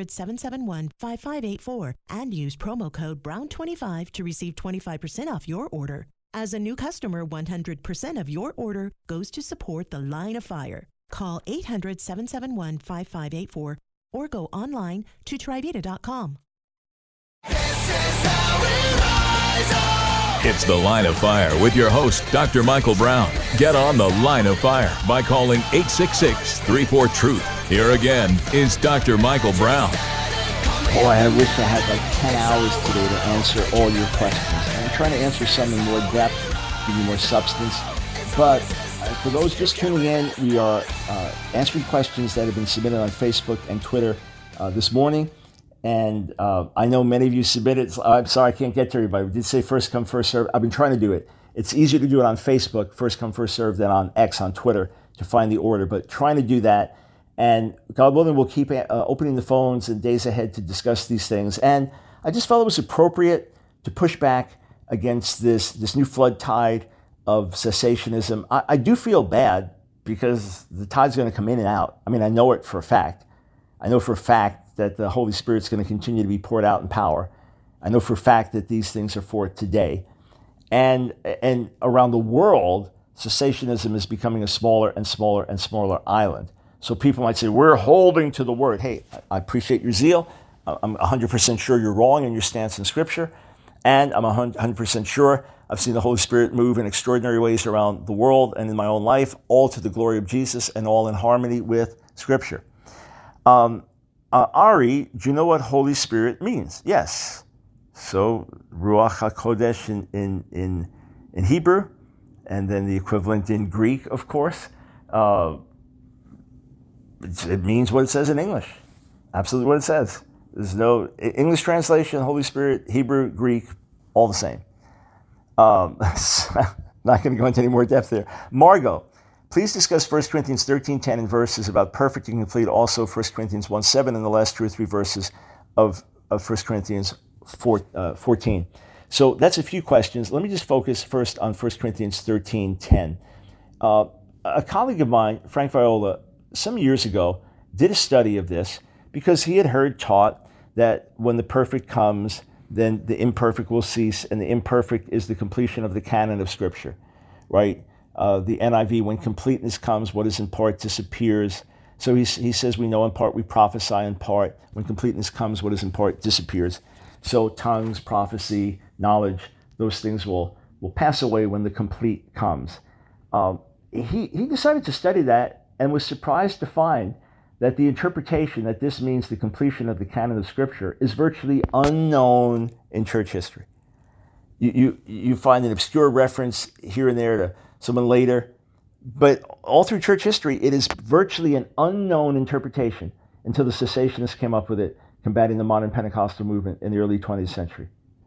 800-771-5584 and use promo code BROWN25 to receive 25% off your order. As a new customer, 100% of your order goes to support the Line of Fire. Call 800-771-5584 or go online to Trivita.com. It's the Line of Fire with your host, Dr. Michael Brown. Get on the Line of Fire by calling 866-34-TRUTH. Here again is Dr. Michael Brown. Boy, I wish I had like 10 hours today to answer all your questions. I'm trying to answer some in more depth, give you more substance. But for those just tuning in, we are answering questions that have been submitted on Facebook and Twitter this morning. And I know many of you submitted. I'm sorry I can't get to everybody. We did say first come, first serve. I've been trying to do it. It's easier to do it on Facebook, first come, first serve, than on X, on Twitter, to find the order. But trying to do that. And God willing, we'll keep opening the phones in days ahead to discuss these things. And I just felt it was appropriate to push back against this new flood tide of cessationism. I do feel bad because the tide's going to come in and out. I mean, I know it for a fact. I know for a fact that the Holy Spirit's going to continue to be poured out in power. I know for a fact that these things are for today. And around the world, cessationism is becoming a smaller and smaller and smaller island. So people might say, we're holding to the word. Hey, I appreciate your zeal. I'm 100% sure you're wrong in your stance in Scripture. And I'm 100% sure I've seen the Holy Spirit move in extraordinary ways around the world and in my own life, all to the glory of Jesus and all in harmony with Scripture. Ari, do you know what Holy Spirit means? Yes. So Ruach HaKodesh in Hebrew, and then the equivalent in Greek, of course. It means what it says in English. Absolutely what it says. There's no English translation, Holy Spirit, Hebrew, Greek, all the same. Not going to go into any more depth there. Margot, please discuss 1 Corinthians 13:10 and verses about perfect and complete. Also 1 Corinthians 1:7 and the last 2 or 3 verses of 1 Corinthians 14. So that's a few questions. Let me just focus first on 1 Corinthians 13:10. A colleague of mine, Frank Viola, some years ago did a study of this because he had heard taught that when the perfect comes, then the imperfect will cease, and the imperfect is the completion of the canon of Scripture, right? The NIV, when completeness comes, what is in part disappears. So he says we know in part, we prophesy in part. When completeness comes, what is in part disappears. So tongues, prophecy, knowledge, those things will pass away when the complete comes. He decided to study that and was surprised to find that the interpretation that this means the completion of the canon of Scripture is virtually unknown in church history. You find an obscure reference here and there to someone later, but all through church history, it is virtually an unknown interpretation until the cessationists came up with it, combating the modern Pentecostal movement in the early 20th century.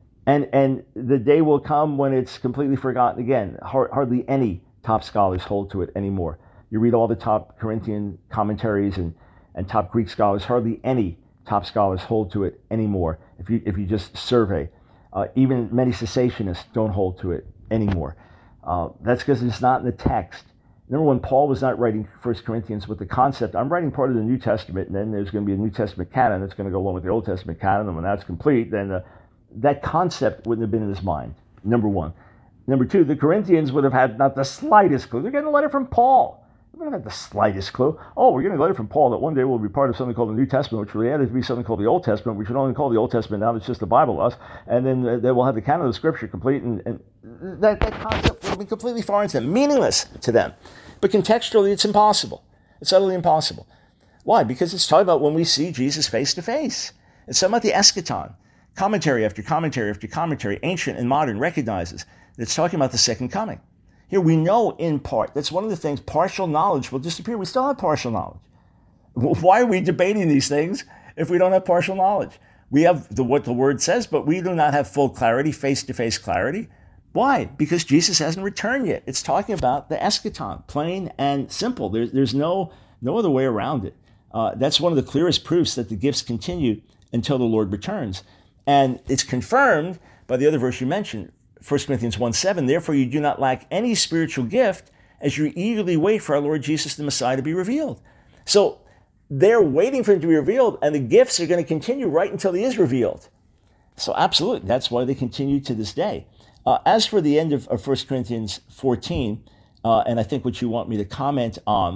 And the day will come when it's completely forgotten again. Hardly any top scholars hold to it anymore. You read all the top Corinthian commentaries and top Greek scholars, hardly any top scholars hold to it anymore. If you just survey, even many cessationists don't hold to it anymore. That's because it's not in the text. Number one, Paul was not writing 1 Corinthians with the concept, I'm writing part of the New Testament, and then there's going to be a New Testament canon that's going to go along with the Old Testament canon, and when that's complete, then that concept wouldn't have been in his mind, number one. Number two, the Corinthians would have had not the slightest clue. They're getting a letter from Paul. They wouldn't have had the slightest clue. Oh, we're getting a letter from Paul that one day we'll be part of something called the New Testament, which will added to be something called the Old Testament. We should only call the Old Testament now, it's just the Bible to us, and then we'll have the canon of the Scripture complete, and that concept would have been completely foreign to them, meaningless to them. But contextually, it's impossible. It's utterly impossible. Why? Because it's talking about when we see Jesus face to face. It's talking about the eschaton. Commentary after commentary after commentary, ancient and modern, recognizes that it's talking about the second coming. Here we know in part. That's one of the things. Partial knowledge will disappear. We still have partial knowledge. Why are we debating these things if we don't have partial knowledge? We have what the Word says, but we do not have full clarity, face-to-face clarity. Why? Because Jesus hasn't returned yet. It's talking about the eschaton, plain and simple. There's no other way around it. That's one of the clearest proofs that the gifts continue until the Lord returns. And it's confirmed by the other verse you mentioned, 1 Corinthians 1:7. Therefore you do not lack any spiritual gift as you eagerly wait for our Lord Jesus the Messiah to be revealed. So they're waiting for him to be revealed, and the gifts are going to continue right until he is revealed. So absolutely, that's why they continue to this day. As for the end of 1 Corinthians 14, and I think what you want me to comment on,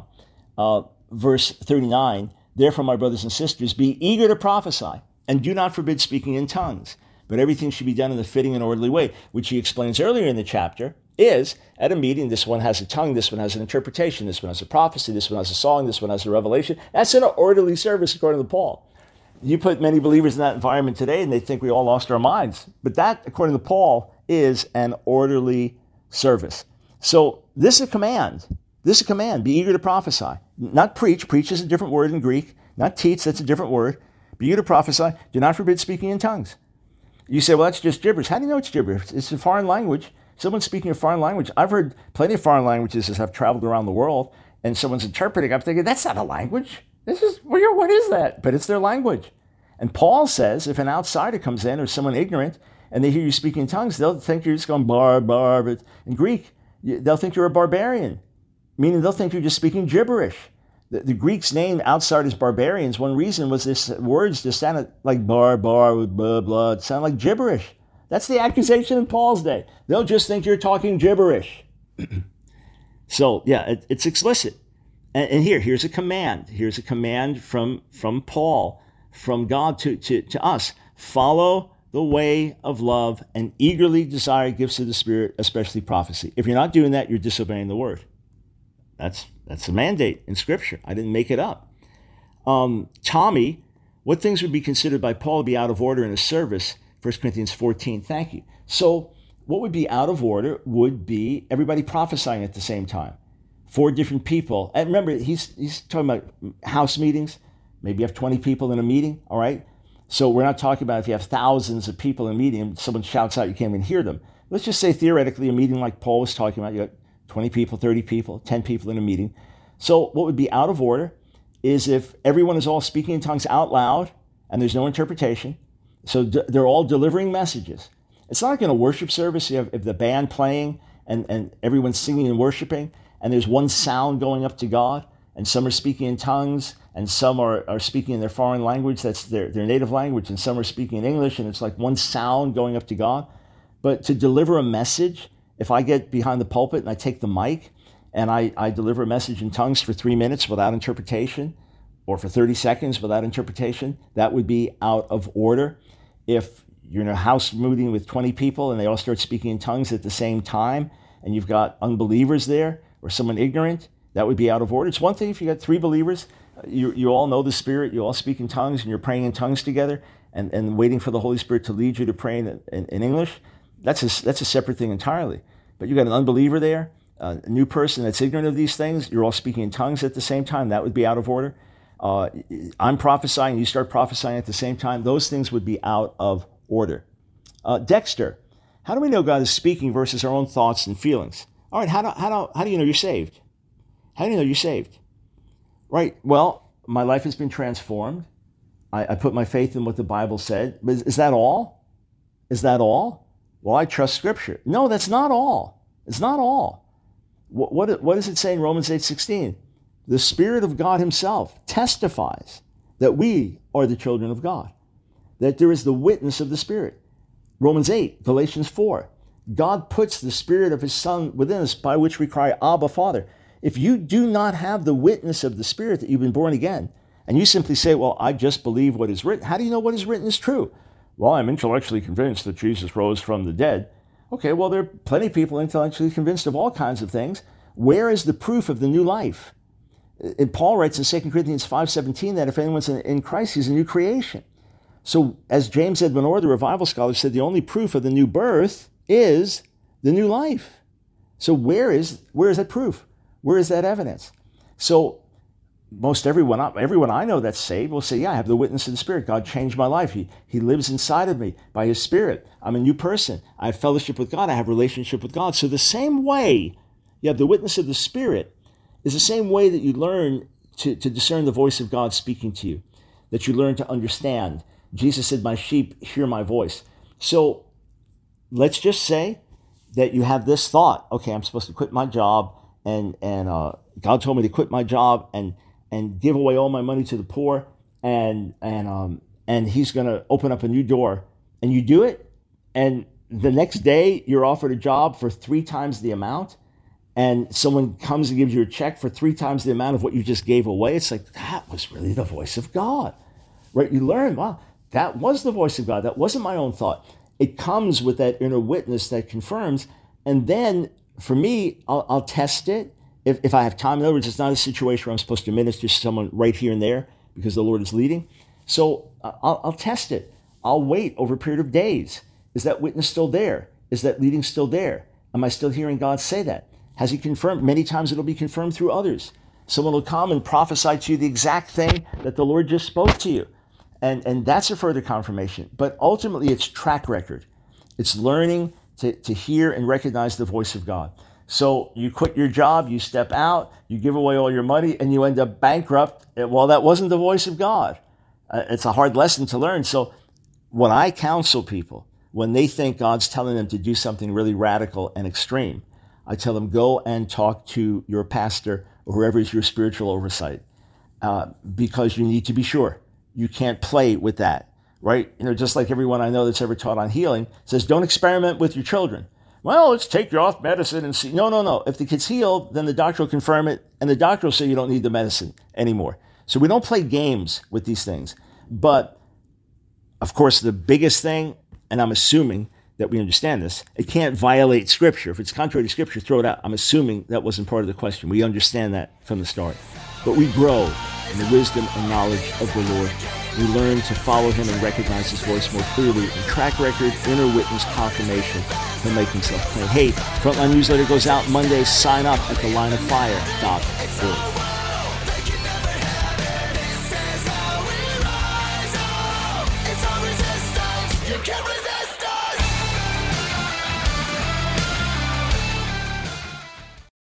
verse 39, therefore, my brothers and sisters, be eager to prophesy, and do not forbid speaking in tongues, but everything should be done in the fitting and orderly way, which he explains earlier in the chapter, is at a meeting, this one has a tongue, this one has an interpretation, this one has a prophecy, this one has a song, this one has a revelation. That's an orderly service according to Paul. You put many believers in that environment today, and they think we all lost our minds. But that, according to Paul, is an orderly service. So this is a command. This is a command. Be eager to prophesy. Not preach. Preach is a different word in Greek. Not teach. That's a different word. Be eager to prophesy. Do not forbid speaking in tongues. You say, well, that's just gibberish. How do you know it's gibberish? It's a foreign language. Someone's speaking a foreign language. I've heard plenty of foreign languages as I've traveled around the world, and someone's interpreting. I'm thinking, that's not a language. This is, what is that? But it's their language. And Paul says, if an outsider comes in or someone ignorant, and they hear you speaking in tongues, they'll think you're just going bar. But in Greek, they'll think you're a barbarian, meaning they'll think you're just speaking gibberish. The Greeks named outsiders barbarians. One reason was this words just sounded like bar, with blah, blah. It sounded like gibberish. That's the accusation in Paul's day. They'll just think you're talking gibberish. So, yeah, it's explicit. And here's a command. Here's a command from Paul, from God to us. Follow the way of love and eagerly desire gifts of the Spirit, especially prophecy. If you're not doing that, you're disobeying the word. That's a mandate in Scripture. I didn't make it up. Tommy, what things would be considered by Paul to be out of order in a service? 1 Corinthians 14, thank you. So what would be out of order would be everybody prophesying at the same time. 4 different people. And remember, he's talking about house meetings. Maybe you have 20 people in a meeting, all right? So we're not talking about if you have thousands of people in a meeting and someone shouts out, you can't even hear them. Let's just say theoretically a meeting like Paul was talking about, you got 20 people, 30 people, 10 people in a meeting. So what would be out of order is if everyone is all speaking in tongues out loud and there's no interpretation. So they're all delivering messages. It's not like in a worship service, you have the band playing and everyone's singing and worshiping, and there's one sound going up to God, and some are speaking in tongues, and some are speaking in their foreign language, that's their native language, and some are speaking in English, and it's like one sound going up to God. But to deliver a message, if I get behind the pulpit and I take the mic and I deliver a message in tongues for 3 minutes without interpretation, or for 30 seconds without interpretation, that would be out of order. If you're in a house meeting with 20 people and they all start speaking in tongues at the same time, and you've got unbelievers there or someone ignorant, that would be out of order. It's one thing if you got 3 believers, you all know the Spirit, you all speak in tongues, and you're praying in tongues together and waiting for the Holy Spirit to lead you to pray in English. That's a separate thing entirely. But you got an unbeliever there, a new person that's ignorant of these things, you're all speaking in tongues at the same time, that would be out of order. I'm prophesying, you start prophesying at the same time, those things would be out of order. Dexter, how do we know God is speaking versus our own thoughts and feelings? All right, how do you know you're saved? How do you know you're saved? Right, well, my life has been transformed. I put my faith in what the Bible said. But is that all? Is that all? Well, I trust Scripture. No, that's not all. It's not all. What does it say in Romans 8:16? The Spirit of God himself testifies that we are the children of God, that there is the witness of the Spirit. Romans 8, Galatians 4. God puts the Spirit of his Son within us, by which we cry, Abba, Father. If you do not have the witness of the Spirit that you've been born again, and you simply say, well, I just believe what is written, how do you know what is written is true? Well, I'm intellectually convinced that Jesus rose from the dead. Okay, well, there are plenty of people intellectually convinced of all kinds of things. Where is the proof of the new life? And Paul writes in 2 Corinthians 5:17 that if anyone's in Christ, he's a new creation. So as James Edwin Orr, the revival scholar, said, the only proof of the new birth is the new life. So where is that proof? Where is that evidence? So most everyone I know that's saved will say, yeah, I have the witness of the Spirit. God changed my life. He lives inside of me by his Spirit. I'm a new person. I have fellowship with God. I have relationship with God. So the same way you have the witness of the Spirit is the same way that you learn to discern the voice of God speaking to you, that you learn to understand. Jesus said, my sheep hear my voice. So let's just say that you have this thought, okay, I'm supposed to quit my job, and God told me to quit my job and give away all my money to the poor, and he's going to open up a new door, and you do it, and the next day you're offered a job for 3 times the amount, and someone comes and gives you a check for 3 times the amount of what you just gave away. It's like, that was really the voice of God, right? You learn, wow, that was the voice of God. That wasn't my own thought. It comes with that inner witness that confirms, and then for me, I'll test it. If I have time, in other words, it's not a situation where I'm supposed to minister to someone right here and there because the Lord is leading. So I'll test it. I'll wait over a period of days. Is that witness still there? Is that leading still there? Am I still hearing God say that? Has he confirmed? Many times it'll be confirmed through others. Someone will come and prophesy to you the exact thing that the Lord just spoke to you. And that's a further confirmation. But ultimately, it's track record. It's learning to hear and recognize the voice of God. So you quit your job, you step out, you give away all your money, and you end up bankrupt. Well, that wasn't the voice of God. It's a hard lesson to learn. So when I counsel people, when they think God's telling them to do something really radical and extreme, I tell them, go and talk to your pastor or whoever is your spiritual oversight, because you need to be sure. You can't play with that, right? Just like everyone I know that's ever taught on healing says, don't experiment with your children. Well, let's take you off medicine and see. No. If the kid's healed, then the doctor will confirm it, and the doctor will say you don't need the medicine anymore. So we don't play games with these things. But, of course, the biggest thing, and I'm assuming that we understand this, it can't violate Scripture. If it's contrary to Scripture, throw it out. I'm assuming that wasn't part of the question. We understand that from the start. But we grow in the wisdom and knowledge of the Lord. We learn to follow him and recognize his voice more clearly. And track record, inner witness, confirmation, he'll make himself plain. Hey, Frontline Newsletter goes out Monday. Sign up at thelineoffire.org. You can't resist.